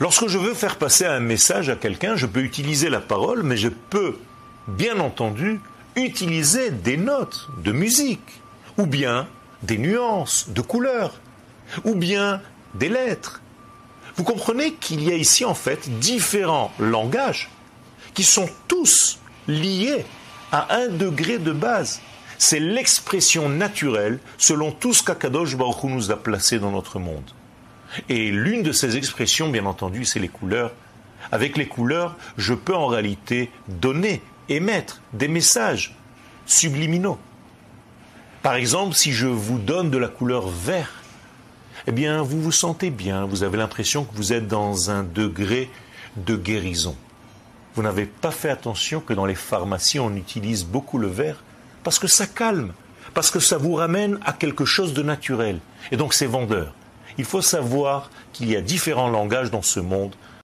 Lorsque je veux faire passer un message à quelqu'un, je peux utiliser la parole, mais je peux, bien entendu, utiliser des notes de musique, ou bien des nuances de couleurs, ou bien des lettres. Vous comprenez qu'il y a ici en fait différents langages qui sont tous liés à un degré de base. C'est l'expression naturelle selon tout ce qu'Akadosh Baruch Hu nous a placé dans notre monde. Et l'une de ces expressions, bien entendu, c'est les couleurs. Avec les couleurs, je peux en réalité donner, émettre des messages subliminaux. Par exemple, si je vous donne de la couleur vert, eh bien, vous vous sentez bien, vous avez l'impression que vous êtes dans un degré de guérison. Vous n'avez pas fait attention que dans les pharmacies, on utilise beaucoup le vert parce que ça calme, parce que ça vous ramène à quelque chose de naturel. Et donc, c'est vendeur. Il faut savoir qu'il y a différents langages dans ce monde.